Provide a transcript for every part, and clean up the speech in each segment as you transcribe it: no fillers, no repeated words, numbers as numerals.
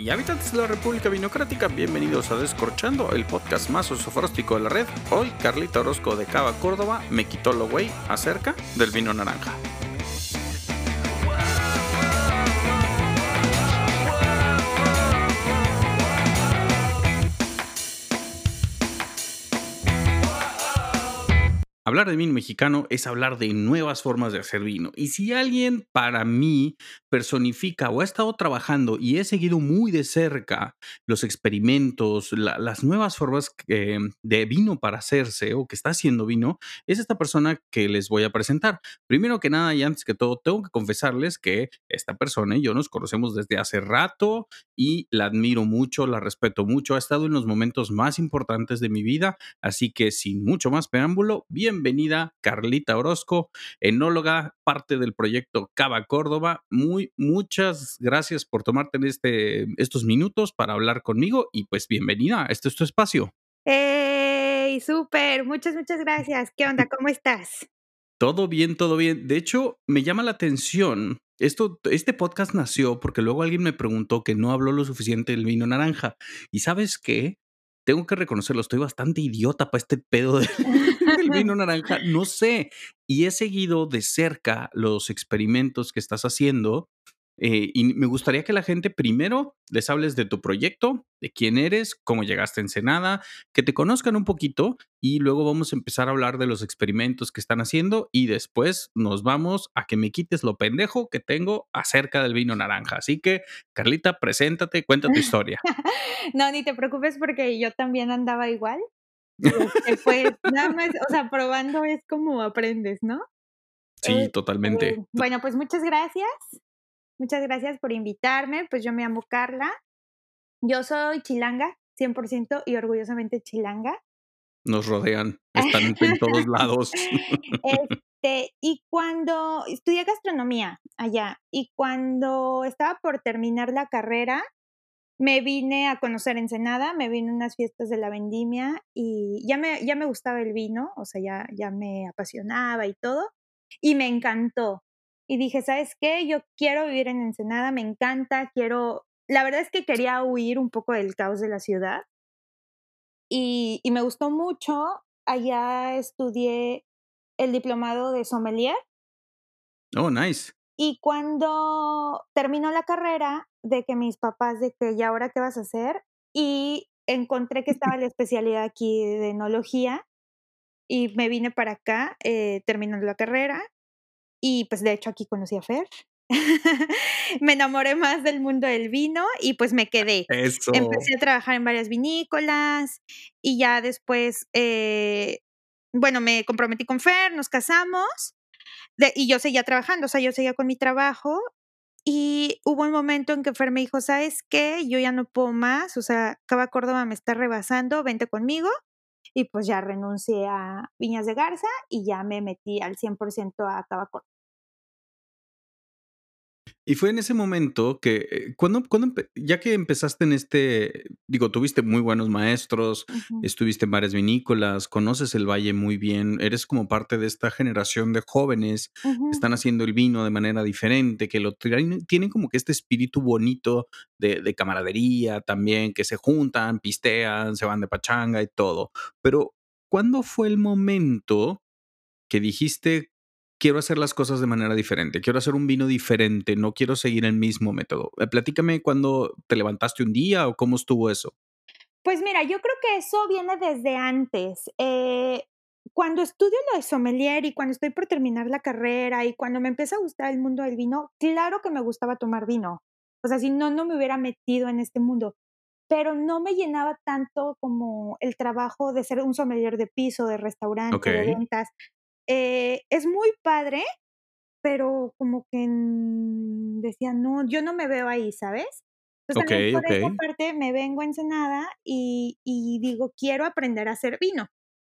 y habitantes de la República Vinocrática, bienvenidos a Descorchando, el podcast más sofróstico de la red. Hoy, Carlita Orozco de Cava, Córdoba, me quitó lo güey acerca del vino naranja. Hablar de vino mexicano es hablar de nuevas formas de hacer vino. Y si alguien para mí personifica o ha estado trabajando y he seguido muy de cerca los experimentos, las nuevas formas de vino para hacerse o que está haciendo vino, es esta persona que les voy a presentar. Primero que nada y antes que todo, tengo que confesarles que esta persona y yo nos conocemos desde hace rato y la admiro mucho, la respeto mucho. Ha estado en los momentos más importantes de mi vida. Así que sin mucho más preámbulo, bienvenida Carlita Orozco, enóloga, parte del proyecto Cava Córdoba. Muchas gracias por tomarte estos minutos para hablar conmigo y pues bienvenida, este es tu espacio. ¡Ey! Súper, muchas gracias. ¿Qué onda? ¿Cómo estás? Todo bien, todo bien. De hecho, me llama la atención. Este podcast nació porque luego alguien me preguntó que no habló lo suficiente del vino naranja. ¿Y sabes qué? Tengo que reconocerlo, estoy bastante idiota para este pedo del vino naranja. No sé. Y he seguido de cerca los experimentos que estás haciendo. Y me gustaría que la gente primero les hables de tu proyecto, de quién eres, cómo llegaste a Ensenada, que te conozcan un poquito y luego vamos a empezar a hablar de los experimentos que están haciendo y después nos vamos a que me quites lo pendejo que tengo acerca del vino naranja. Así que, Carlita, preséntate, cuenta tu historia. No, ni te preocupes porque yo también andaba igual. Pues, nada más, o sea, probando es como aprendes, ¿no? Sí, totalmente. Bueno, pues muchas gracias por invitarme. Pues yo me llamo Carla, yo soy chilanga, 100% y orgullosamente chilanga. Nos rodean, están en todos lados. Y cuando estudié gastronomía allá, y cuando estaba por terminar la carrera, me vine a conocer Ensenada, me vine a unas fiestas de la vendimia y ya me gustaba el vino, o sea, ya me apasionaba y todo, y me encantó. Y dije: "¿Sabes qué? Yo quiero vivir en Ensenada, me encanta, quiero". La verdad es que quería huir un poco del caos de la ciudad, y me gustó mucho. Allá estudié el diplomado de sommelier, Oh, nice. y cuando terminó la carrera, de que mis papás de que: "¿Y ahora qué vas a hacer?". Y encontré que estaba la especialidad aquí de enología, y me vine para acá, terminando la carrera, y, pues, de hecho, aquí conocí a Fer. Me enamoré más del mundo del vino y, pues, me quedé. Eso. Empecé a trabajar en varias vinícolas y ya después, bueno, me comprometí con Fer, nos casamos, y yo seguía trabajando, o sea, yo seguía con mi trabajo, y hubo un momento en que Fer me dijo: "¿Sabes qué? Yo ya no puedo más, o sea, Cava Córdoba me está rebasando, vente conmigo". Y pues ya renuncié a Viñas de Garza y ya me metí al 100% a Cava Córdoba. Y fue en ese momento que, ya que empezaste en digo, tuviste muy buenos maestros, Ujú, estuviste en varias vinícolas, conoces el valle muy bien, eres como parte de esta generación de jóvenes que ujú. están haciendo el vino de manera diferente, que tienen como que este espíritu bonito de camaradería también, que se juntan, pistean, se van de pachanga y todo. Pero, ¿cuándo fue el momento que dijiste: "Quiero hacer las cosas de manera diferente, quiero hacer un vino diferente, no quiero seguir el mismo método"? Platícame cuándo te levantaste un día o cómo estuvo eso. Pues mira, yo creo que eso viene desde antes. Cuando estudio lo de sommelier y cuando estoy por terminar la carrera y cuando me empieza a gustar el mundo del vino, claro que me gustaba tomar vino. O sea, si no, no me hubiera metido en este mundo, pero no me llenaba tanto como el trabajo de ser un sommelier de piso, de restaurante, de Okey, ventas. Es muy padre, pero como que, decía: "No, yo no me veo ahí", ¿sabes? Entonces, también okey, por esa okey. parte me vengo a Ensenada y digo: "Quiero aprender a hacer vino".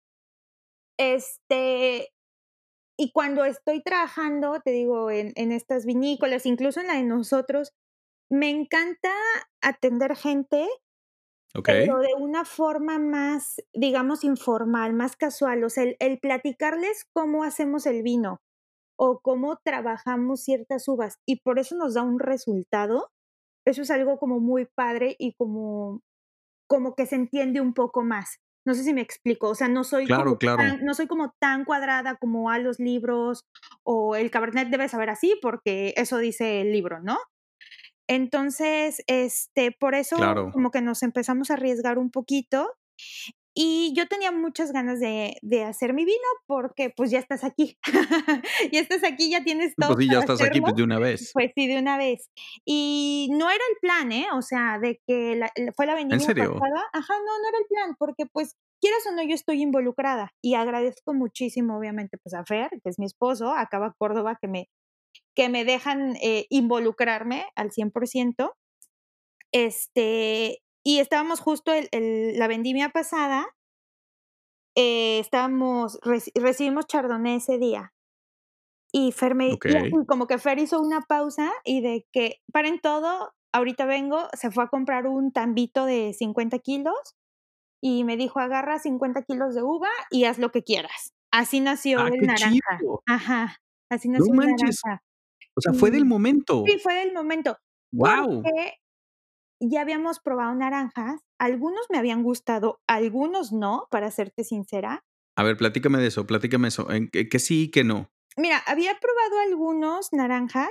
Este, y cuando estoy trabajando, te digo, en estas vinícolas, incluso en la de nosotros, me encanta atender gente, pero Okey. de una forma más, digamos, informal, más casual. O sea, el platicarles cómo hacemos el vino o cómo trabajamos ciertas uvas, y por eso nos da un resultado. Eso es algo como muy padre y como que se entiende un poco más. No sé si me explico, o sea, Claro, claro. no soy como tan cuadrada como a los libros o el Cabernet debe saber así porque eso dice el libro, ¿no? Entonces, por eso Claro. como que nos empezamos a arriesgar un poquito y yo tenía muchas ganas de hacer mi vino porque, pues, ya estás aquí. Ya estás aquí, ya tienes todo Pues sí, ya para estás aquí, hacerlo, pues, de una vez. pues sí, de una vez. Y no era el plan, ¿eh? O sea, de que fue la ¿En vendimia serio? pasada ajá, no era el plan, porque, pues, quieras o no, yo estoy involucrada y agradezco muchísimo, obviamente, pues, a Fer, que es mi esposo, a Cava Córdoba, que me dejan, involucrarme al 100%. Y estábamos justo la vendimia pasada, estábamos recibimos chardonnay ese día, y Fer y Okey. así como que Fer hizo una pausa y de que: "Paren todo, ahorita vengo", se fue a comprar un tambito de 50 kilos y me dijo: "Agarra 50 kilos de uva y haz lo que quieras". Así nació Ah, el qué naranja. chido. Ajá, así No nació el manches. naranja. O sea, fue del Y momento. sí, fue del momento, Guau. porque ya habíamos probado naranjas, algunos me habían gustado, algunos no, para serte sincera. A ver, platícame de eso, platícame eso. ¿En qué sí y qué no? Mira, había probado algunos naranjas,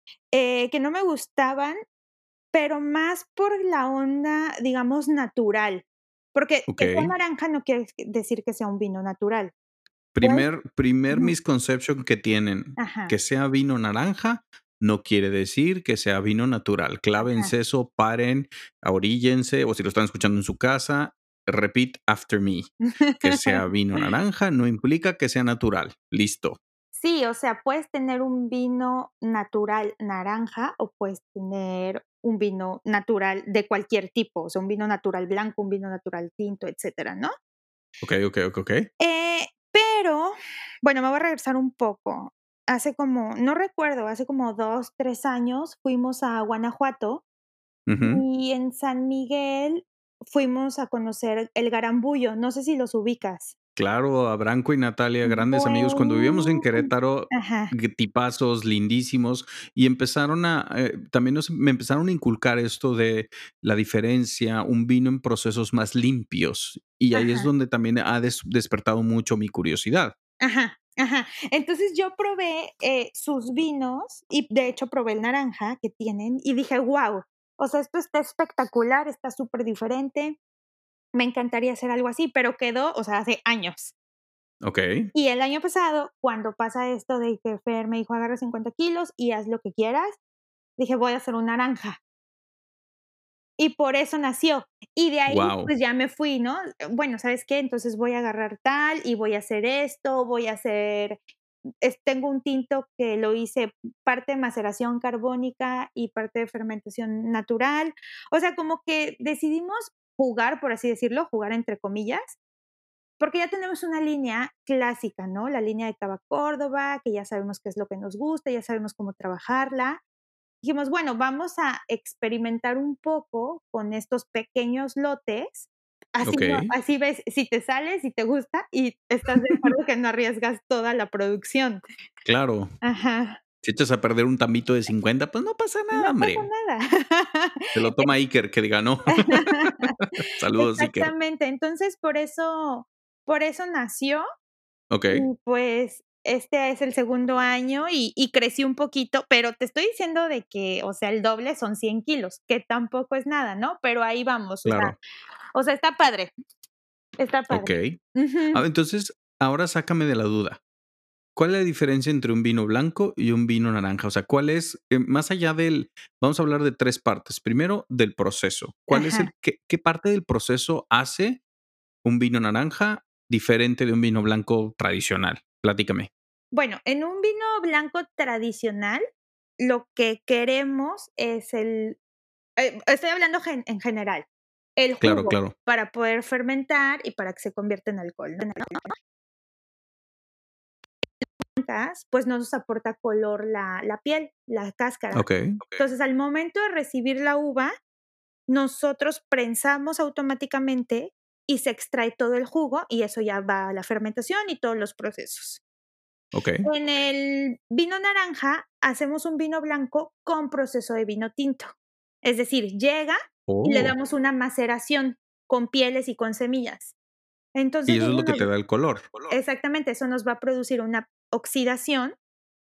que no me gustaban, pero más por la onda, digamos, natural, porque que sea Okey. naranja no quiere decir que sea un vino natural. Puede Primer ujú, misconception que tienen, ajá, que sea vino naranja, no quiere decir que sea vino natural. ajá. Clávense eso, paren, ahoríllense, o si lo están escuchando en su casa, repeat after me. Que sea vino naranja no implica que sea natural. Listo. Sí, o sea, puedes tener un vino natural naranja o puedes tener un vino natural de cualquier tipo, o sea, un vino natural blanco, un vino natural tinto, etcétera, ¿no? Okey, okey, okey. Pero, bueno, me voy a regresar un poco. Hace como, no recuerdo, hace como 2, 3 años fuimos a Guanajuato Ujú. y en San Miguel fuimos a conocer el Garambullo, no sé si los ubicas. Claro, a Branco y Natalia, grandes amigos. Cuando vivíamos en Buenísimo. Querétaro, Ajá, tipazos lindísimos, y empezaron también me empezaron a inculcar esto de la diferencia, un vino en procesos más limpios, y ahí es ajá. donde también ha despertado mucho mi curiosidad. Ajá, ajá. Entonces, yo probé, sus vinos y, de hecho, probé el naranja que tienen y dije: "Guau, o sea, esto está espectacular, está súper diferente, me encantaría hacer algo así", pero quedó, o sea, hace años. Okey, Y el año pasado, cuando pasa esto de que Fer me dijo: "Agarra 50 kilos y haz lo que quieras", dije: "Voy a hacer un naranja". Y por eso nació. Y de ahí, guau, pues, ya me fui, ¿no? Bueno, ¿sabes qué? Entonces voy a agarrar tal y voy a hacer esto, voy a hacer tengo un tinto que lo hice parte de maceración carbónica y parte de fermentación natural. O sea, como que decidimos jugar, por así decirlo, jugar entre comillas, porque ya tenemos una línea clásica, ¿no? La línea de Cava Córdoba, que ya sabemos qué es lo que nos gusta, ya sabemos cómo trabajarla. Dijimos, bueno, vamos a experimentar un poco con estos pequeños lotes, así no okey. así ves si te sale, si te gusta y estás de acuerdo que no arriesgas toda la producción. Claro, Ajá, si echas a perder un tambito de 50, pues no pasa nada, no pasa hombre. nada. Se lo toma Iker, que diga no. Saludos, Iker. Exactamente, entonces por eso nació. Okey, Y pues, este es el segundo año y crecí un poquito, pero te estoy diciendo de que, o sea, el doble son 100 kilos, que tampoco es nada, ¿no? Pero ahí vamos, claro, o sea, está padre, está padre. okey. Ujú, Entonces, ahora sácame de la duda. ¿Cuál es la diferencia entre un vino blanco y un vino naranja? O sea, ¿cuál es, más allá vamos a hablar de 3 partes? Primero, del proceso. ¿Cuál es ajá. qué parte del proceso hace un vino naranja diferente de un vino blanco tradicional? Platícame. Bueno, en un vino blanco tradicional, lo que queremos es estoy hablando en general, el Claro, jugo claro. para poder fermentar y para que se convierta en alcohol, ¿no? Blancas, pues no nos aporta color la piel, la cáscara. Okey, Entonces, al momento de recibir la uva, nosotros prensamos automáticamente y se extrae todo el jugo, y eso ya va a la fermentación y todos los procesos. okey. En el vino naranja, hacemos un vino blanco con proceso de vino tinto. Es decir, llega y le Oh, damos una maceración con pieles y con semillas. y Entonces eso es eso lo que nos te da el color. exactamente, eso nos va a producir una oxidación,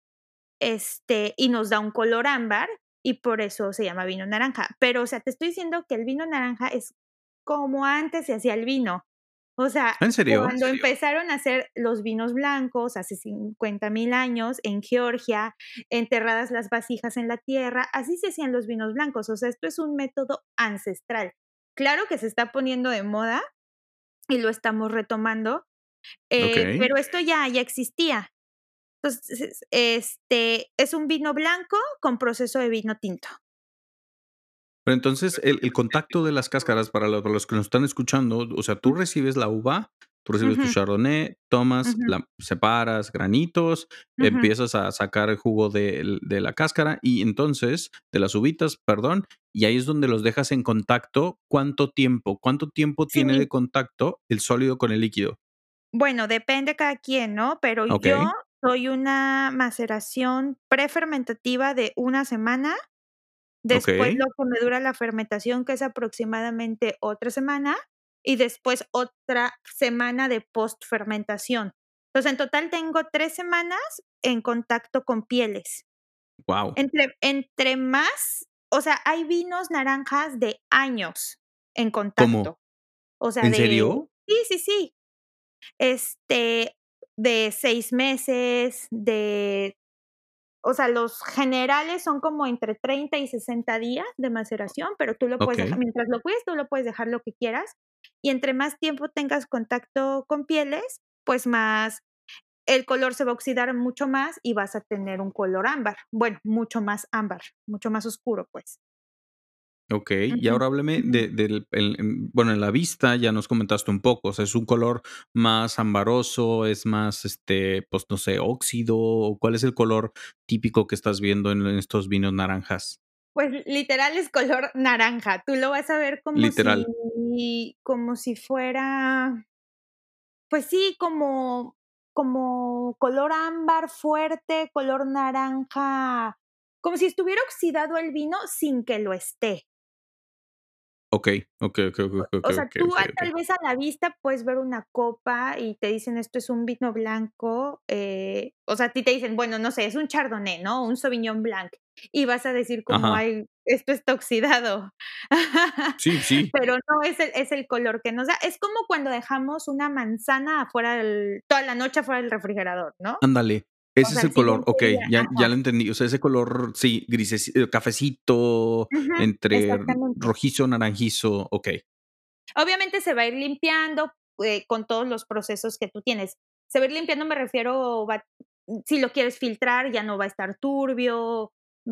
y nos da un color ámbar, y por eso se llama vino naranja. Pero, o sea, te estoy diciendo que el vino naranja es como antes se hacía el vino. O sea, ¿En serio? cuando empezaron a hacer los vinos blancos hace 50,000 años en Georgia, enterradas las vasijas en la tierra, así se hacían los vinos blancos. O sea, esto es un método ancestral. Claro que se está poniendo de moda y lo estamos retomando, Okey. pero esto ya existía. Entonces, es un vino blanco con proceso de vino tinto. Pero entonces, el contacto de las cáscaras para los que nos están escuchando, o sea, tú Mm, recibes la uva, tú recibes tu ujú, chardonnay, tomas, ujú, la separas, granitos, ujú. empiezas a sacar el jugo de la cáscara y entonces de las uvitas, perdón, y ahí es donde los dejas en contacto, ¿cuánto tiempo? ¿Cuánto tiempo tiene de Sí, contacto el sólido con el líquido? bueno, depende cada quien, ¿no? Pero yo Okey, soy una maceración prefermentativa de una semana, después okey, lo que me dura la fermentación, que es aproximadamente otra semana, y después otra semana de postfermentación. Entonces, en total tengo 3 semanas en contacto con pieles. guau, Entre más, o sea, hay vinos naranjas de años en ¿cómo? contacto. O sea, ¿En serio? sí, sí, sí, este, de 6 meses, o sea, los generales son como entre 30 y 60 días de maceración, pero tú lo puedes dejar Okey. mientras lo cuides, tú lo puedes dejar lo que quieras, y entre más tiempo tengas contacto con pieles, pues más el color se va a oxidar mucho más y vas a tener un color ámbar. Bueno, mucho más ámbar, mucho más oscuro, pues. Okey, y Ujú, ahora háblame ujú. bueno, en la vista ya nos comentaste un poco, o sea, ¿es un color más ambaroso, es más, pues, no sé, óxido, o cuál es el color típico que estás viendo en estos vinos naranjas? Pues, literal es color naranja. Tú lo vas a ver Literal. como si fuera, pues sí, como color ámbar fuerte, color naranja, como si estuviera oxidado el vino sin que lo esté. Okey, okey, okey, okey, O okey, sea, okey, tú okey, okey. tal vez a la vista puedes ver una copa y te dicen: "Esto es un vino blanco", o sea, a ti te dicen, bueno, no sé, es un chardonnay, ¿no? Un sauvignon blanc, y vas a decir como: Ajá. "Ay, esto está oxidado". Sí, sí, Pero no, es el color que nos da. Es como cuando dejamos una manzana afuera toda la noche afuera del refrigerador, ¿no? ándale, O ese es sea, al el color, siguiente día okey, ya ajá. lo entendí, o sea, ese color, sí, grises cafecito, Ujú, entre exactamente. rojizo, naranjizo, okey. Obviamente se va a ir limpiando, con todos los procesos que tú tienes. Se va a ir limpiando, me refiero, si lo quieres filtrar, ya no va a estar turbio,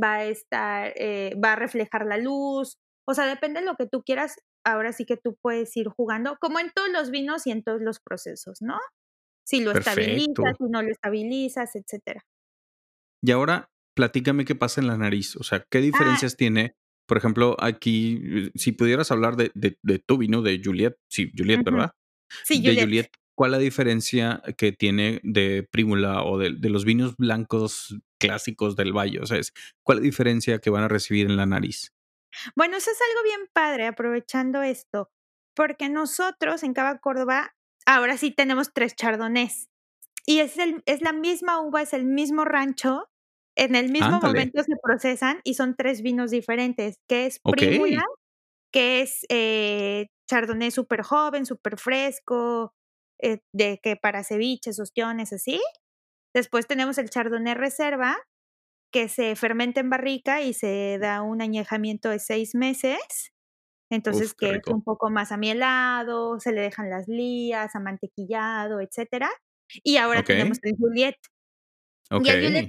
va a reflejar la luz. O sea, depende de lo que tú quieras, ahora sí que tú puedes ir jugando, como en todos los vinos y en todos los procesos, ¿no? Si lo estabilizas, Perfecto. si no lo estabilizas, etcétera. Y ahora, platícame qué pasa en la nariz, o sea, ¿qué Ah, diferencias tiene? Por ejemplo, aquí, si pudieras hablar de tu vino, de Juliet, sí, Juliet, ujú. ¿verdad? Sí, De Juliet. Juliet, ¿cuál la diferencia que tiene de Prímula o de los vinos blancos clásicos del valle? O sea, ¿cuál es la diferencia que van a recibir en la nariz? Bueno, eso es algo bien padre, aprovechando esto, porque nosotros en Cava Córdoba, ahora sí tenemos 3 chardonnays, y es la misma uva, es el mismo rancho, en el mismo Ándale, momento se procesan y son 3 vinos diferentes, que es Prímula, okey, que es, chardonnay súper joven, súper fresco, de que para ceviches, ostiones, así. Después tenemos el chardonnay reserva, que se fermenta en barrica y se da un añejamiento de 6 meses. Entonces, uf, qué que es rico, un poco más amielado, se le dejan las lías, amantequillado, etcétera. Y ahora tenemos okey, el Juliet. Y el Juliet okey,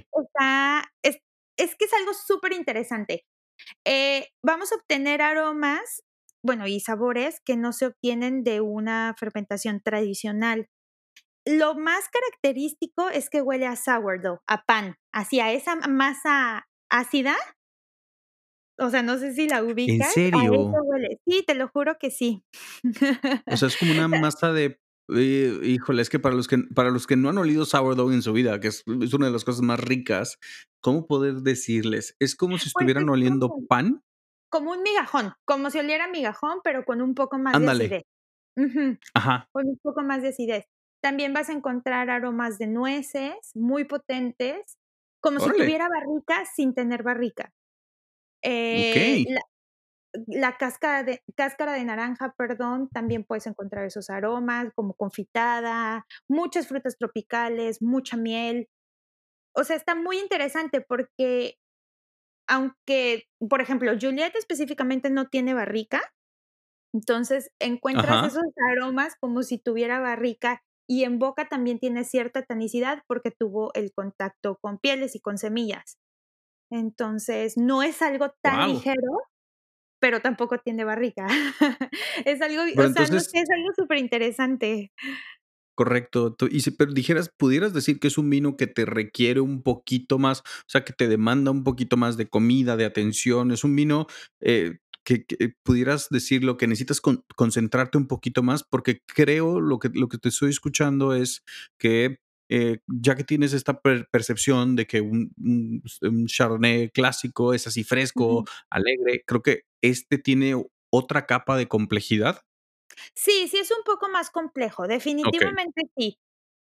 es que es algo superinteresante. Vamos a obtener aromas, bueno, y sabores que no se obtienen de una fermentación tradicional. Lo más característico es que huele a sourdough, a pan, así a esa masa ácida, o sea, no sé si la ¿en ubicas, a eso serio? huele. Sí, te lo juro que sí. O sea, es como una masa de, híjole, es que para los que no han olido sourdough en su vida, que es una de las cosas más ricas, ¿cómo poder decirles? ¿Es como si Pues estuvieran es oliendo como pan? como un migajón, como si oliera a migajón, pero con un poco más de Ándale. acidez. Ujú, Ajá. con un poco más de acidez. También vas a encontrar aromas de nueces muy potentes, como si Órale. tuviera barrica sin tener barrica. Eh, Okey. la la cáscara de naranja, perdón, también puedes encontrar esos aromas, como confitada, muchas frutas tropicales, mucha miel. O sea, está muy interesante porque, aunque, por ejemplo, Juliet específicamente no tiene barrica, entonces encuentras Ajá. esos aromas como si tuviera barrica, y en boca también tiene cierta tanicidad porque tuvo el contacto con pieles y con semillas. Entonces, no es algo tan Guau. ligero, pero tampoco tiene barrica. Es algo, Pero o sea, no entonces sé, es algo superinteresante. correcto. Tú y si pero dijeras pudieras decir que es un vino que te requiere un poquito más, o sea, que te demanda un poquito más de comida, de atención. Es un vino, que pudieras decir lo que necesitas concentrarte un poquito más, porque creo lo que te estoy escuchando es que, ya que tienes esta percepción de que un chardonnay clásico es así fresco, Ujú. alegre, creo que este tiene otra capa de complejidad. Sí, sí es un poco más complejo, Okey, definitivamente sí.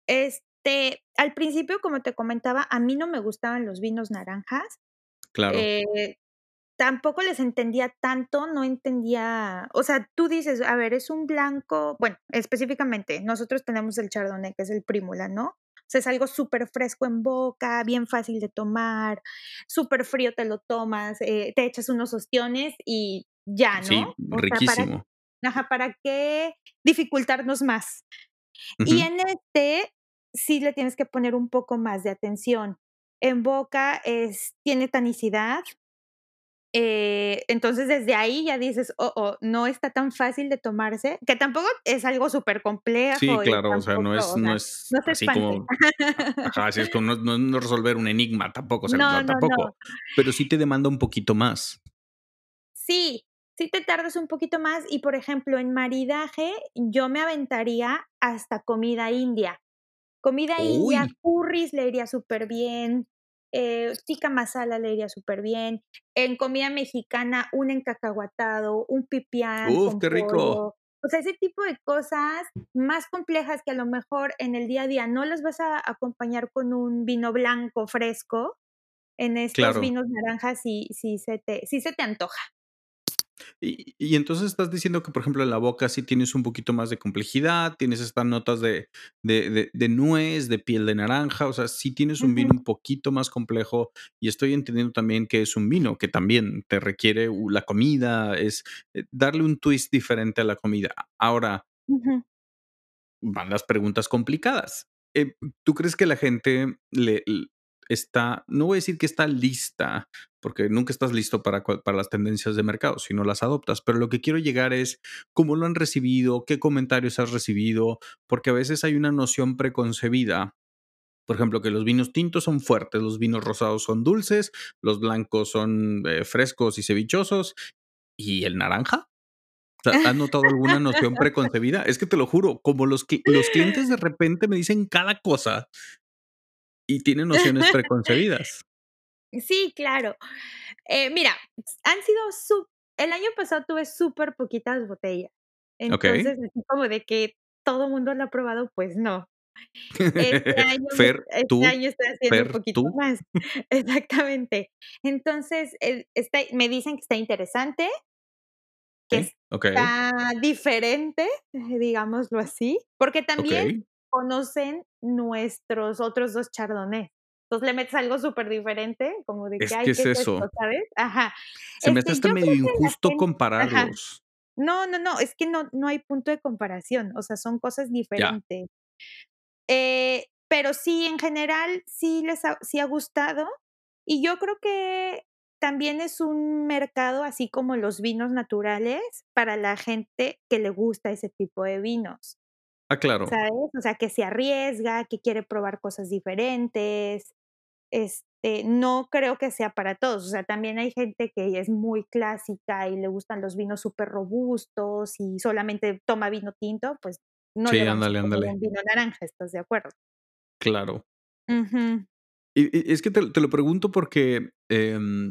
Al principio, como te comentaba, a mí no me gustaban los vinos naranjas, claro. eh, tampoco les entendía tanto, no entendía, o sea, tú dices, a ver, es un blanco, bueno, específicamente, nosotros tenemos el chardonnay, que es el Prímula, ¿no? O sea, es algo súper fresco en boca, bien fácil de tomar, súper frío te lo tomas, te echas unos ostiones y ya, ¿no? Sí, O sea, ¿para riquísimo. ajá, ¿para qué dificultarnos más? Y Ujú. en sí le tienes que poner un poco más de atención. En boca tiene tanicidad, entonces desde ahí ya dices: "Oh, oh, no está tan fácil de tomarse", que tampoco es algo súper Sí, complejo y claro, o sea, tampoco, no es o no sea, es no se así espante. como ajá, así es como no resolver un enigma tampoco, o sea, No, no, no. tampoco, pero sí te demanda un poquito más. Sí, sí te tardas un poquito más y, por ejemplo, en maridaje, yo me aventaría hasta comida india. Comida india, ¡Uy! curries le iría superbién, tikka masala le iría superbién. En comida mexicana, un encacahuatado, un pipián Uf, con qué rico. pollo. O sea, ese tipo de cosas más complejas que a lo mejor en el día a día no las vas a acompañar con un vino blanco fresco, en estos Claro. vinos naranjas sí se te antoja. Y entonces estás diciendo que, por ejemplo, en la boca sí tienes un poquito más de complejidad, tienes estas notas de nuez, de piel de naranja, o sea, sí tienes un Ujú, vino un poquito más complejo, y estoy entendiendo también que es un vino que también te requiere la comida, es, darle un twist diferente a la comida. Ahora ujú. van las preguntas complicadas. ¿Tú crees que la gente está, no voy a decir que está lista, porque nunca estás listo para las tendencias de mercado, si no las adoptas, pero lo que quiero llegar es cómo lo han recibido, qué comentarios has recibido, porque a veces hay una noción preconcebida. Por ejemplo, que los vinos tintos son fuertes, los vinos rosados son dulces, los blancos son frescos y cevichosos, ¿y el naranja? ¿Has notado alguna noción preconcebida? Es que te lo juro, como los clientes de repente me dicen cada cosa y tienen nociones preconcebidas. Sí, claro. Mira, han sido el año pasado tuve súper poquitas botellas. Okey. Entonces, así como de que todo mundo lo ha probado, pues no. Este Tú, año estoy haciendo un Fer, poquito tú. más. Exactamente. Entonces, me dicen que está interesante, que Okey, está diferente, digámoslo así, porque también okey. conocen nuestros otros 2 chardonnay. Entonces, le metes algo súper diferente, como de que: Es que "Ay, ¿qué es es eso. esto?", ¿sabes? Ajá. Se me hace hasta Yo medio creo que la injusto gente, ajá. compararlos. No, no, no, es que no hay punto de comparación, o sea, son cosas Ya. diferentes. Pero sí, en general, sí ha gustado, y yo creo que también es un mercado, así como los vinos naturales, para la gente que le gusta ese tipo de vinos, Ah, claro. ¿sabes? O sea, que se arriesga, que quiere probar cosas diferentes. No creo que sea para todos, o sea, también hay gente que es muy clásica y le gustan los vinos súper robustos y solamente toma vino tinto, pues no le Sí, vamos a ándale, poner ándale. un vino naranja, ¿estás de acuerdo? Claro. Ujú, Y es que te lo pregunto porque,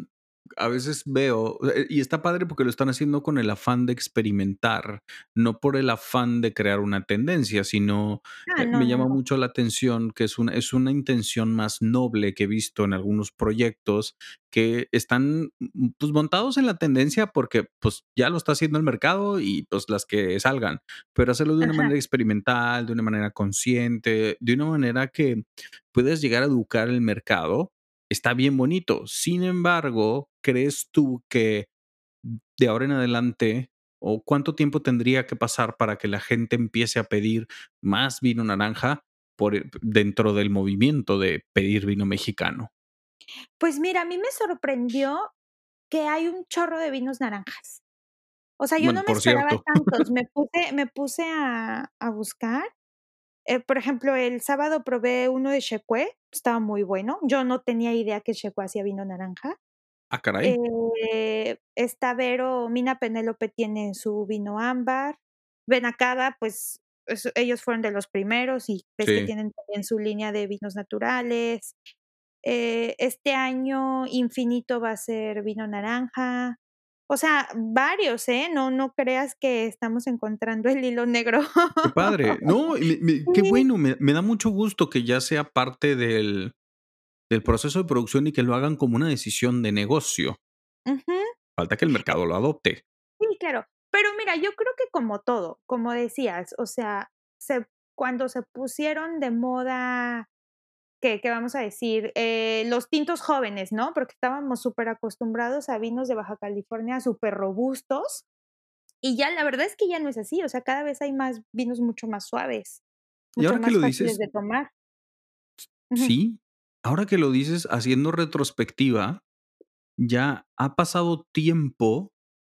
a veces veo, y está padre porque lo están haciendo con el afán de experimentar, no por el afán de crear una tendencia, sino, Ah, no, me no, llama no. mucho la atención que es una intención más noble que he visto en algunos proyectos que están, pues, montados en la tendencia porque, pues, ya lo está haciendo el mercado y, pues, las que salgan, pero hacerlo de una Ajá. manera experimental, de una manera consciente, de una manera que puedes llegar a educar el mercado, está bien bonito. Sin embargo, ¿crees tú que de ahora en adelante, o cuánto tiempo tendría que pasar para que la gente empiece a pedir más vino naranja dentro del movimiento de pedir vino mexicano? Pues mira, a mí me sorprendió que hay un chorro de vinos naranjas. O sea, yo Bueno, no me por esperaba cierto, tantos. Me puse a buscar. Por ejemplo, el sábado probé uno de Xecué, estaba muy bueno. Yo no tenía idea que Xecué hacía vino naranja. ah, caray, Está Vero, Mina Penélope tiene su vino ámbar. Benacaba, pues, ellos fueron de los primeros y ves que sí. tienen también su línea de vinos naturales. Este año Infinito va a ser vino naranja. O sea, varios, ¿eh? No creas que estamos encontrando el hilo negro. Qué padre. No, y qué Sí, bueno, me da mucho gusto que ya sea parte del proceso de producción y que lo hagan como una decisión de negocio. ujú. Falta que el mercado lo adopte. Sí, claro. Pero mira, yo creo que como todo, como decías, o sea, cuando se pusieron de moda, ¿qué vamos a decir? Los tintos jóvenes, ¿no? Porque estábamos súper acostumbrados a vinos de Baja California súper robustos, y ya la verdad es que ya no es así, o sea, cada vez hay más vinos mucho más suaves, Y mucho ahora que más lo fáciles dices, de tomar. Ujú, sí, ahora que lo dices, haciendo retrospectiva, ya ha pasado tiempo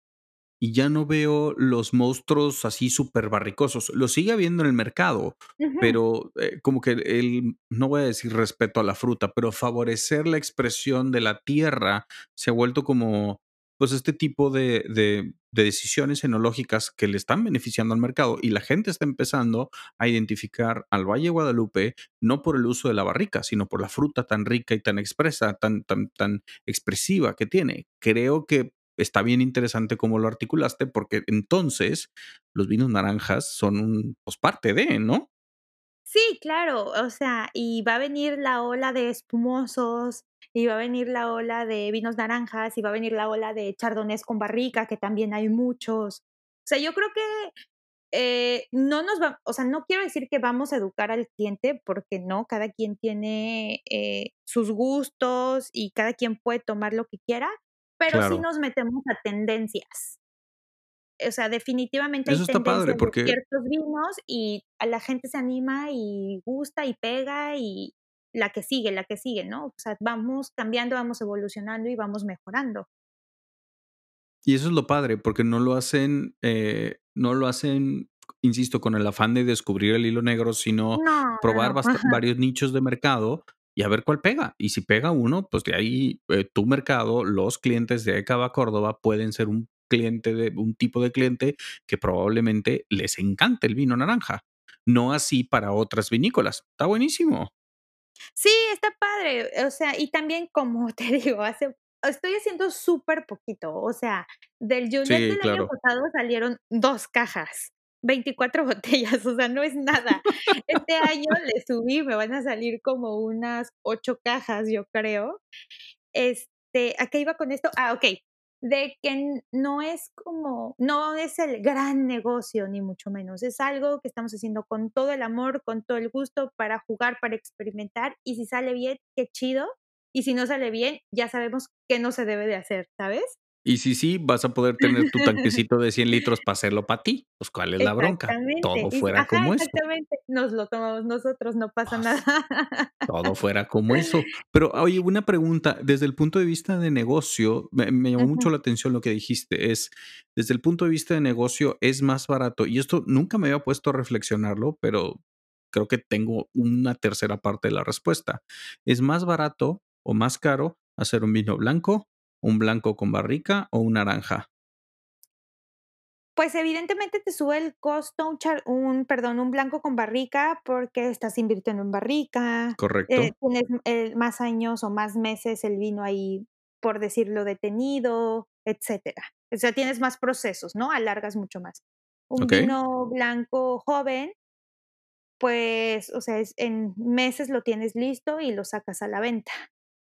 y ya no veo los monstruos así súper barricosos. Los sigue habiendo en el mercado, ujú. pero, como que no voy a decir respeto a la fruta, pero favorecer la expresión de la tierra se ha vuelto como, pues, este tipo de decisiones enológicas que le están beneficiando al mercado, y la gente está empezando a identificar al Valle de Guadalupe, no por el uso de la barrica, sino por la fruta tan rica y tan expresa, tan expresiva que tiene. Creo que está bien interesante cómo lo articulaste, porque entonces los vinos naranjas son pues, parte de, ¿no? Sí, claro, o sea, y va a venir la ola de espumosos, y va a venir la ola de vinos naranjas, y va a venir la ola de chardonnays con barrica, que también hay muchos. O sea, yo creo que, no nos va o sea, no quiero decir que vamos a educar al cliente, porque no, cada quien tiene, sus gustos y cada quien puede tomar lo que quiera, pero sí Claro. nos metemos a tendencias. O sea, definitivamente hay Eso está padre tendencias de porque ciertos vinos y a la gente se anima y gusta y pega y la que sigue, ¿no? O sea, vamos cambiando, vamos evolucionando y vamos mejorando. y eso es lo padre, porque no lo hacen, insisto, con el afán de descubrir el hilo negro, sino No, no, probar no. varios nichos de mercado y a ver cuál pega. Y si pega uno, pues de ahí, tu mercado, los clientes de Cava Córdoba pueden ser un tipo de cliente que probablemente les encante el vino naranja. No así para otras vinícolas. Está buenísimo. Sí, está padre, o sea, y también, como te digo, estoy haciendo súper poquito, o sea, del Juliet Sí, del año claro. pasado salieron 2 cajas, 24 botellas, o sea, no es nada. Este año le subí, me van a salir como unas 8 cajas, yo creo. ¿A qué iba con esto? Ah, okey, de que no es el gran negocio, ni mucho menos. Es algo que estamos haciendo con todo el amor, con todo el gusto, para jugar, para experimentar, y si sale bien, qué chido, y si no sale bien, ya sabemos qué no se debe de hacer, ¿sabes? Y si sí, vas a poder tener tu tanquecito de 100 litros para hacerlo para ti. Pues, ¿cuál es la bronca? Exactamente, Todo fuera como eso. exactamente, nos lo tomamos nosotros, no pasa nada. Pues, todo fuera como eso. Pero, oye, una pregunta, desde el punto de vista de negocio, me llamó mucho Ujú. la atención lo que dijiste, desde el punto de vista de negocio, es más barato, y esto nunca me había puesto a reflexionarlo, pero creo que tengo una tercera parte de la respuesta. ¿Es más barato o más caro hacer un vino blanco, un blanco con barrica o un naranja? Pues, evidentemente te sube el costo un blanco con barrica, porque estás invirtiendo en barrica, ¿Correcto? tienes, más años o más meses el vino ahí, por decirlo, detenido, etcétera. O sea, tienes más procesos, ¿no? Alargas mucho más. Un okey. vino blanco joven, pues, o sea, es en meses lo tienes listo y lo sacas a la venta.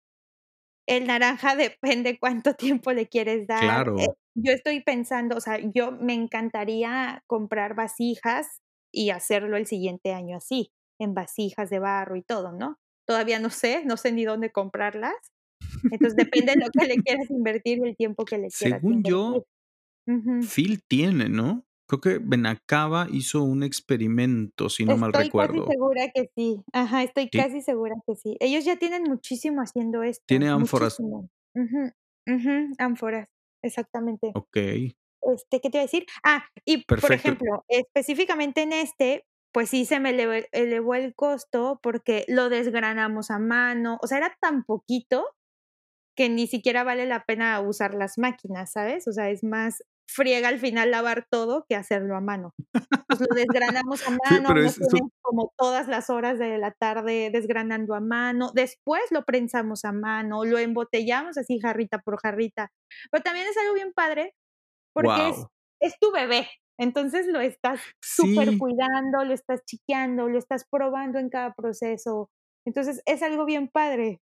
El naranja depende cuánto tiempo le quieres dar. Claro. Yo estoy pensando, o sea, yo me encantaría comprar vasijas y hacerlo el siguiente año así, en vasijas de barro y todo, ¿no? Todavía no sé ni dónde comprarlas. Entonces, depende de lo que le quieras invertir y el tiempo que le quieras Según invertir. yo, Ujú. Phil tiene, ¿no? Creo que Benacaba hizo un experimento, si no mal Estoy casi recuerdo. segura que sí. Ajá, estoy Ti casi segura que sí. Ellos ya tienen muchísimo haciendo tiene esto, ánforas. muchísimo. Ujú, ujú, ánforas, exactamente. Okey, ¿Qué te iba a decir? Ah, y por perfecto. ejemplo, específicamente en este, pues sí se me elevó el costo porque lo desgranamos a mano, o sea, era tan poquito que ni siquiera vale la pena usar las máquinas, ¿sabes? O sea, es más friega al final lavar todo que hacerlo a mano. Pues lo desgranamos a Sí, mano, pero nos es tienen eso. como todas las horas de la tarde desgranando a mano, después lo prensamos a mano, lo embotellamos así jarrita por jarrita. Pero también es algo bien padre porque Guau. es tu bebé, entonces lo estás súper Sí, cuidando, lo estás chiqueando, lo estás probando en cada proceso. Entonces, es algo bien padre.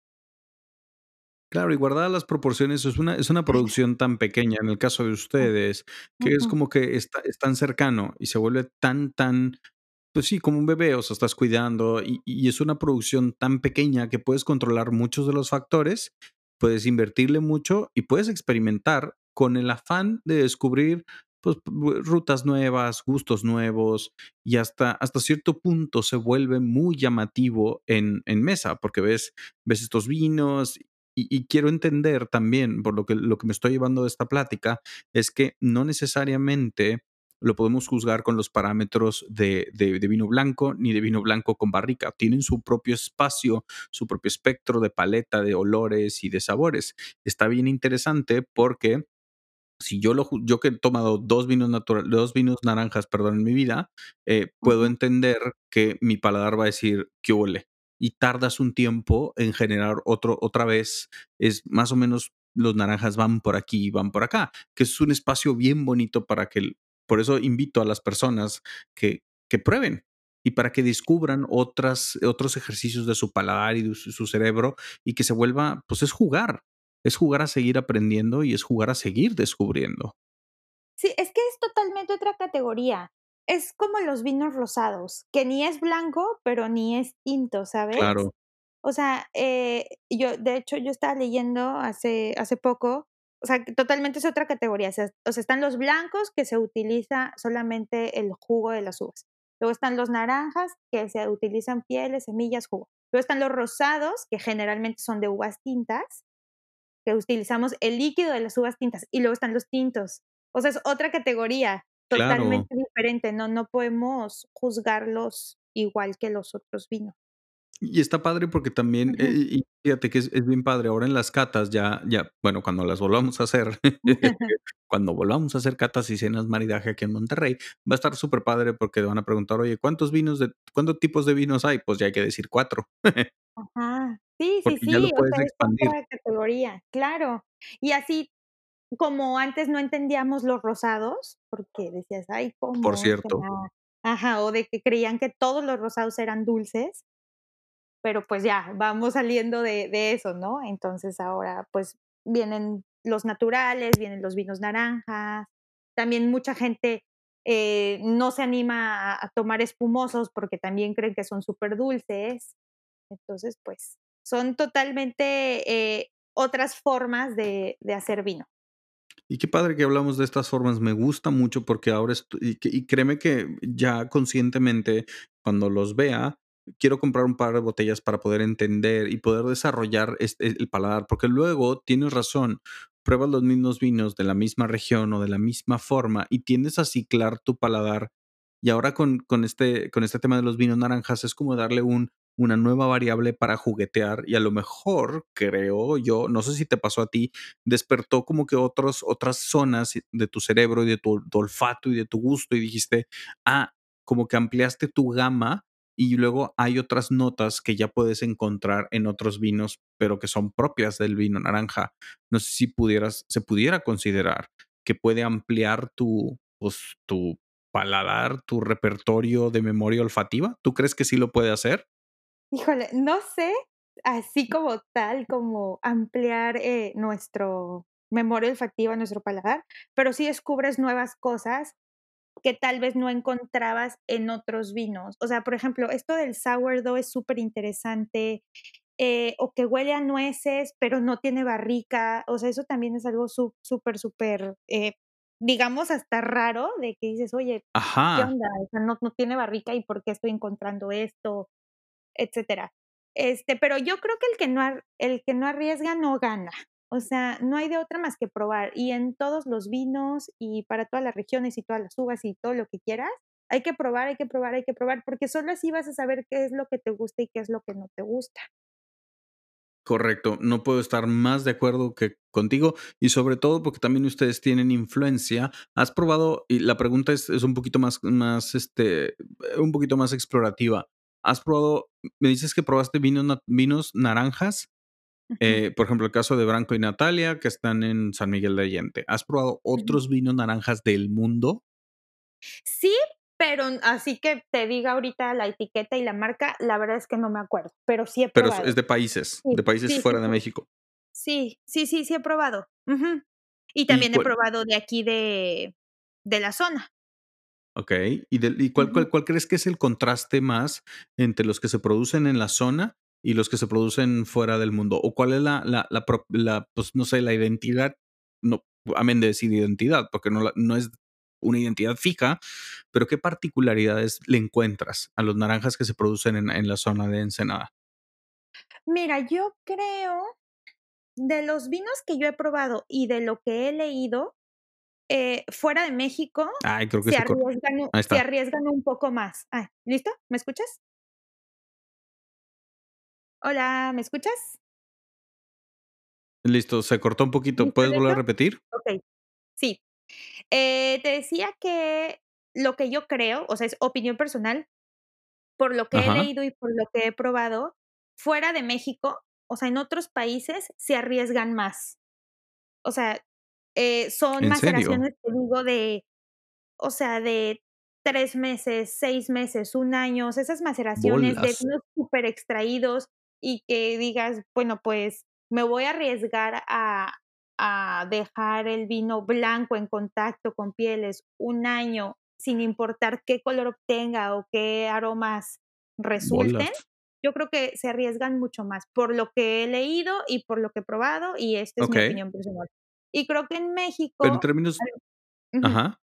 claro, y guardadas las proporciones, es una producción tan pequeña, en el caso de ustedes, que es Ujú. como que es tan cercano y se vuelve tan, pues sí, como un bebé, o sea, estás cuidando y es una producción tan pequeña que puedes controlar muchos de los factores, puedes invertirle mucho y puedes experimentar con el afán de descubrir, pues, rutas nuevas, gustos nuevos y hasta cierto punto se vuelve muy llamativo en mesa, porque ves estos vinos y quiero entender también, por lo que me estoy llevando de esta plática, es que no necesariamente lo podemos juzgar con los parámetros de vino blanco ni de vino blanco con barrica. Tienen su propio espacio, su propio espectro de paleta de olores y de sabores. Está bien interesante porque si yo que he tomado 2 vinos naranjas, perdón, en mi vida, puedo Ujú. entender que mi paladar va a decir: "¿Qué huele?". Y tardas un tiempo en generar otra vez, es más o menos los naranjas van por aquí, van por acá, que es un espacio bien bonito para que el por eso invito a las personas que prueben y para que descubran otros ejercicios de su paladar y de su cerebro y que se vuelva, pues, es jugar a seguir aprendiendo y es jugar a seguir descubriendo. Sí, es que es totalmente otra categoría. Es como los vinos rosados, que ni es blanco, pero ni es tinto, ¿sabes? Claro, O sea, yo, de hecho, yo estaba leyendo hace poco, o sea, que totalmente es otra categoría. O sea, están los blancos, que se utiliza solamente el jugo de las uvas. Luego están los naranjas, que se utilizan pieles, semillas, jugo. Luego están los rosados, que generalmente son de uvas tintas, que utilizamos el líquido de las uvas tintas. Y luego están los tintos. O sea, es otra categoría claro. totalmente diferente. No podemos juzgarlos igual que los otros vinos. Y está padre porque también, Ujú. y fíjate que es bien padre, ahora en las catas bueno, cuando las volvamos a hacer, cuando volvamos a hacer catas y cenas maridaje aquí en Monterrey, va a estar súper padre porque te van a preguntar: "Oye, ¿cuántos tipos de vinos hay?". Pues ya hay que decir 4 Ajá. Sí, sí, porque ya lo sí, o puedes sea, es expandir, otra categoría, claro. Y así como antes no entendíamos los rosados, porque decías: "Ay, por ¿cómo?". O sea, cierto. ajá, o de que creían que todos los rosados eran dulces, pero pues ya, vamos saliendo de eso, ¿no? Entonces ahora, pues, vienen los naturales, vienen los vinos naranjas. También mucha gente, no se anima a tomar espumosos porque también creen que son súper dulces. Entonces, pues, son totalmente, otras formas de hacer vino. Y qué padre que hablamos de estas formas, me gusta mucho porque ahora y créeme que ya conscientemente, cuando los vea, quiero comprar un par de botellas para poder entender y poder desarrollar el paladar, porque luego tienes razón, pruebas los mismos vinos de la misma región o de la misma forma y tiendes a ciclar tu paladar. Y ahora con este tema de los vinos naranjas es como darle una nueva variable para juguetear y a lo mejor, creo yo, no sé si te pasó a ti, despertó como que otras zonas de tu cerebro y de tu olfato y de tu gusto y dijiste, como que ampliaste tu gama y luego hay otras notas que ya puedes encontrar en otros vinos, pero que son propias del vino naranja. No sé si se pudiera considerar que puede ampliar pues, tu paladar, tu repertorio de memoria olfativa. ¿Tú crees que sí lo puede hacer? Híjole, no sé, así como tal, como ampliar, nuestro memoria olfativa, nuestro paladar, pero sí descubres nuevas cosas que tal vez no encontrabas en otros vinos. O sea, por ejemplo, esto del sourdough es superinteresante, o que huele a nueces, pero no tiene barrica. O sea, eso también es algo súper, súper, digamos, hasta raro, de que dices: "Oye, ¿qué Ajá, onda? O sea, no tiene barrica, ¿y por qué estoy encontrando esto?", etcétera. Pero yo creo que el que no arriesga no gana. O sea, no hay de otra más que probar. Y en todos los vinos, y para todas las regiones, y todas las uvas, y todo lo que quieras, hay que probar, hay que probar, hay que probar, porque solo así vas a saber qué es lo que te gusta y qué es lo que no te gusta. correcto. No puedo estar más de acuerdo que contigo y sobre todo porque también ustedes tienen influencia. ¿Has probado? Y la pregunta es un poquito un poquito más explorativa. ¿Has probado? Me dices que probaste vinos naranjas. Ujú, Por ejemplo, el caso de Branco y Natalia, que están en San Miguel de Allende. ¿Has probado ujú. otros vinos naranjas del mundo? Sí, pero así que te diga ahorita la etiqueta y la marca, la verdad es que no me acuerdo, pero sí he Pero es probado. Sí, de países sí, sí, fuera de sí. México. Sí, sí, sí, sí he probado. Ujú. Y ¿Y también he cuál? probado de aquí de la zona. Okey, ¿y Ujú. cuál crees que es el contraste más entre los que se producen en la zona y los que se producen fuera del mundo? ¿O cuál es pues, no sé, la identidad? No, amén de decir identidad, porque no es una identidad fija, pero, ¿qué particularidades le encuentras a los naranjas que se producen en la zona de Ensenada? Mira, yo creo, de los vinos que yo he probado y de lo que he leído, fuera de México Ay, creo que se cor ahí se está. arriesgan un poco más. ¿Listo? ¿Me escuchas? Hola, ¿me escuchas? Listo, se cortó un poquito, ¿Listo, ¿puedes volver listo? a repetir? Okey, sí. Te decía que lo que yo creo, o sea, es opinión personal, por lo que he Ajá, leído y por lo que he probado, fuera de México, o sea, en otros países se arriesgan más. O sea, son ¿en serio? maceraciones, te digo, o sea, de 3 meses, 6 meses, 1 año, o sea, esas maceraciones de Bolas, vinos superextraídos y que digas, bueno, pues, me voy a arriesgar a dejar el vino blanco en contacto con pieles 1 año, sin importar qué color obtenga o qué aromas resulten. bolas. Yo creo que se arriesgan mucho más, por lo que he leído y por lo que he probado, y esta es mi Okey, opinión personal. Y creo que en pero en México, términos ujú. ajá.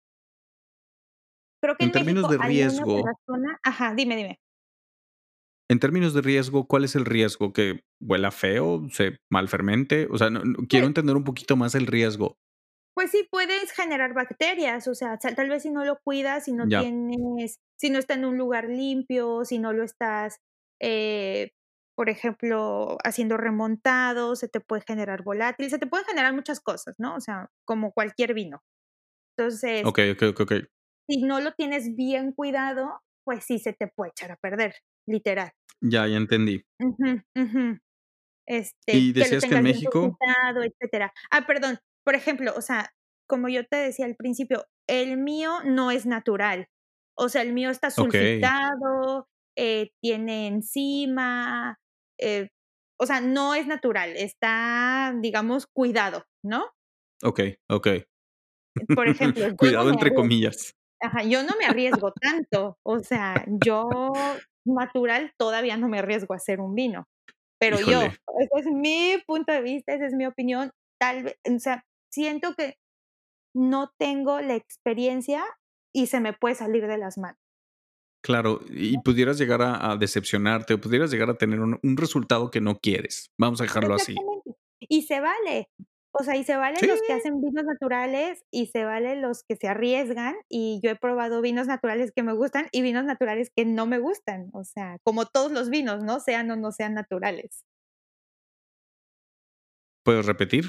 Creo que En en términos México, de al menos en riesgo la zona, ajá, dime, dime. en términos de riesgo, ¿cuál es el riesgo? ¿Que huela feo, se malfermente? O sea, no quiero Pues entender un poquito más el riesgo. pues sí, puedes generar bacterias, o sea, tal vez si no lo cuidas, Ya, si no está en un lugar limpio, si no lo estás, eh, por ejemplo, haciendo remontado, se te puede generar volátil, se te pueden generar muchas cosas, ¿no? O sea, como cualquier vino. Entonces, okey. si no lo tienes bien cuidado, pues sí se te puede echar a perder, literal. Ya entendí. Ujú, ujú. Y Que lo decías que en tengas bien México procesado, etcétera. Perdón, por ejemplo, o sea, como yo te decía al principio, el mío no es natural. O sea, el mío está okey, sulfitado, tiene enzima, eh, o sea, no es natural, está, digamos, cuidado, ¿no? okey. Por ejemplo, Cuidado entre comillas. yo no me arriesgo tanto, o sea, yo natural todavía no me arriesgo a hacer un vino. Pero Híjole, ese es mi punto de vista, esa es mi opinión, tal vez, o sea, siento que no tengo la experiencia y se me puede salir de las manos, claro, y ¿no? pudieras llegar a decepcionarte, o pudieras llegar a tener un resultado que no quieres. Vamos a dejarlo así. Exactamente. Y se vale. O sea, y se vale Sí, los que hacen vinos naturales y se vale los que se arriesgan, y yo he probado vinos naturales que me gustan y vinos naturales que no me gustan, o sea, como todos los vinos, ¿no? Sean o no sean naturales. ¿puedes repetir?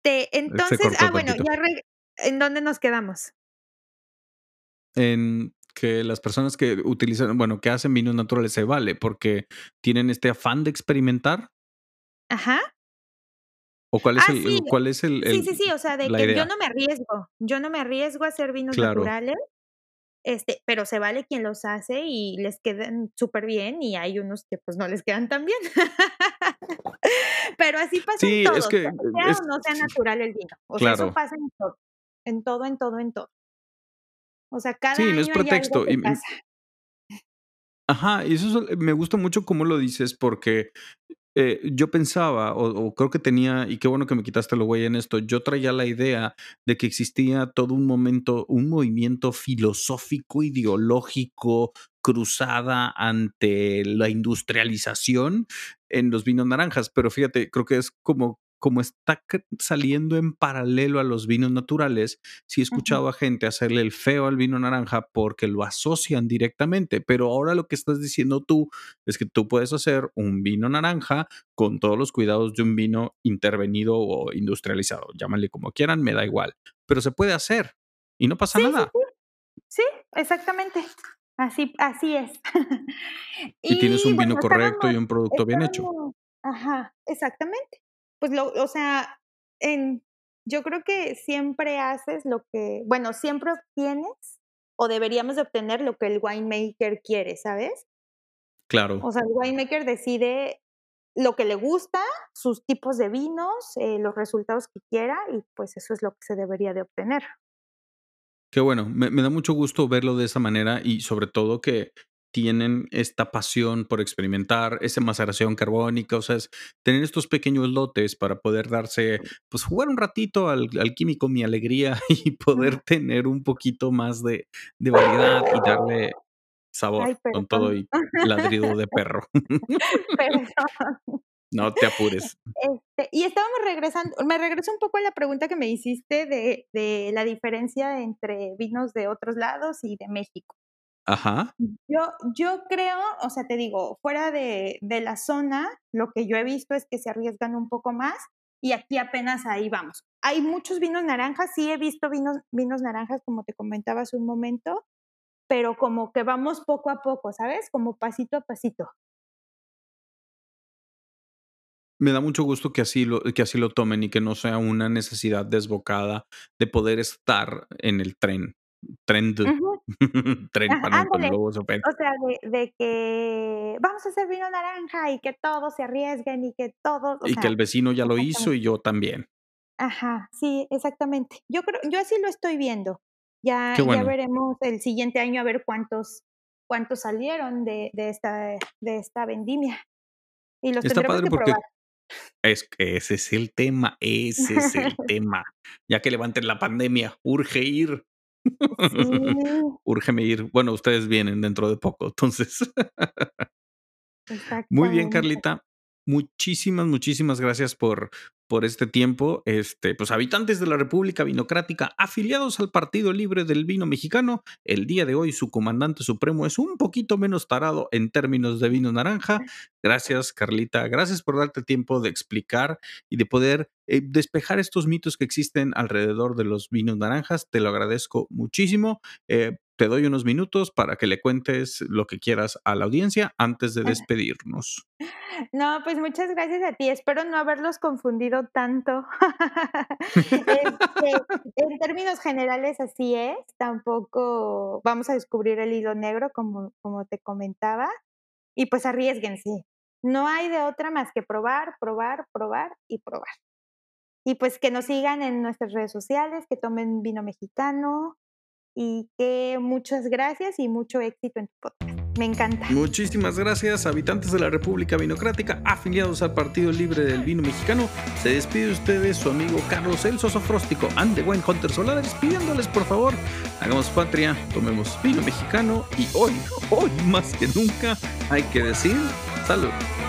Se Entonces, cortó bueno, tantito. ¿en dónde nos quedamos? que las personas que utilizan, bueno, que hacen vinos naturales se vale porque tienen este afán de experimentar. Ajá. ¿O cuál es Ah, el sí. cuál es Sí, sí, sí, o sea, de la que idea? yo no me arriesgo a hacer vinos Claro. naturales, pero se vale quien los hace y les quedan superbién, y hay unos que, pues, no les quedan tan bien. Pero así pasa en Sí, es todo, que sea o es no sea natural el vino. O sea, eso claro. pasa en todo, en todo, en todo, en todo. O sea, cada Sí, no es año hay algo pretexto. que pasa. Ajá, y eso es me gusta mucho cómo lo dices porque yo pensaba, o creo que tenía, y qué bueno que me quitaste lo güey en esto, yo traía la idea de que existía todo un momento, un movimiento filosófico, ideológico, cruzada ante la industrialización en los vinos naranjas, pero fíjate, creo que es como está saliendo en paralelo a los vinos naturales, sí he Ujú. escuchado a gente hacerle el feo al vino naranja porque lo asocian directamente, pero ahora lo que estás diciendo tú es que tú puedes hacer un vino naranja con todos los cuidados de un vino intervenido o industrializado. Llámale como quieran, me da igual. Pero se puede hacer y no pasa Sí, sí, nada. sí, sí, exactamente. Así es. Y tienes Y un bueno, vino correcto y un producto bien hecho. ajá, exactamente. Pues o sea, en yo creo que siempre haces lo que bueno, siempre obtienes, o deberíamos de obtener lo que el winemaker quiere, ¿sabes? O Claro. sea, el winemaker decide lo que le gusta, sus tipos de vinos, los resultados que quiera, y pues eso es lo que se debería de obtener. Qué bueno. Me da mucho gusto verlo de esa manera y sobre todo que tienen esta pasión por experimentar, esa maceración carbónica, o sea, es tener estos pequeños lotes para poder darse, pues jugar un ratito al químico mi alegría y poder tener un poquito más de variedad y darle sabor Ay, con todo perdón. y ladrido de perro. Perdón. No te apures. Y estábamos regresando me regreso un poco a la pregunta que me hiciste de la diferencia entre vinos de otros lados y de México. Ajá, Yo creo, o sea, te digo, fuera de la zona, lo que yo he visto es que se arriesgan un poco más y aquí apenas ahí vamos. Hay muchos vinos naranjas, sí he visto vinos naranjas, como te comentaba hace un momento, pero como que vamos poco a poco, ¿sabes? Como pasito a pasito. me da mucho gusto que así lo tomen y que no sea una necesidad desbocada de poder estar en el tren. Trend. Ujú. Tren, Ajá, para no cuando ándale. luego se ofenden. O sea, de que vamos a hacer vino naranja y que todos se arriesguen y que todos, o Y que sea, el vecino ya lo hizo exactamente. y yo también. Ajá, sí, exactamente. Yo así lo estoy viendo. Qué Ya bueno. veremos el siguiente año a ver cuántos salieron de esta vendimia, y los Está tendremos padre que probar. porque es que ese es el tema, ese es el tema. Ya que levanten la pandemia, urge ir. Sí, Úrgeme ir. Bueno, ustedes vienen dentro de poco, entonces. Muy bien, exactamente. Carlita. Muchísimas, muchísimas gracias por este tiempo. Pues habitantes de la República Vinocrática, afiliados al Partido Libre del Vino Mexicano, el día de hoy su comandante supremo es un poquito menos tarado en términos de vino naranja. Gracias, Carlita. Gracias por darte tiempo de explicar y de poder despejar estos mitos que existen alrededor de los vinos naranjas. Te lo agradezco muchísimo. Te doy unos minutos para que le cuentes lo que quieras a la audiencia antes de despedirnos. No, pues muchas gracias a ti. Espero no haberlos confundido tanto. En términos generales así es, tampoco vamos a descubrir el hilo negro como te comentaba, y pues arriésguense. No hay de otra más que probar, probar, probar y probar. Y pues que nos sigan en nuestras redes sociales, que tomen vino mexicano y que muchas gracias y mucho éxito en tu podcast. Me encanta. Muchísimas gracias, habitantes de la República Vinocrática, afiliados al Partido Libre del Vino Mexicano. Se despide de ustedes su amigo Carlos El Sosofróstico and the Wine Hunter Solares, pidiéndoles por favor, hagamos patria, tomemos vino mexicano y hoy más que nunca, hay que decir salud.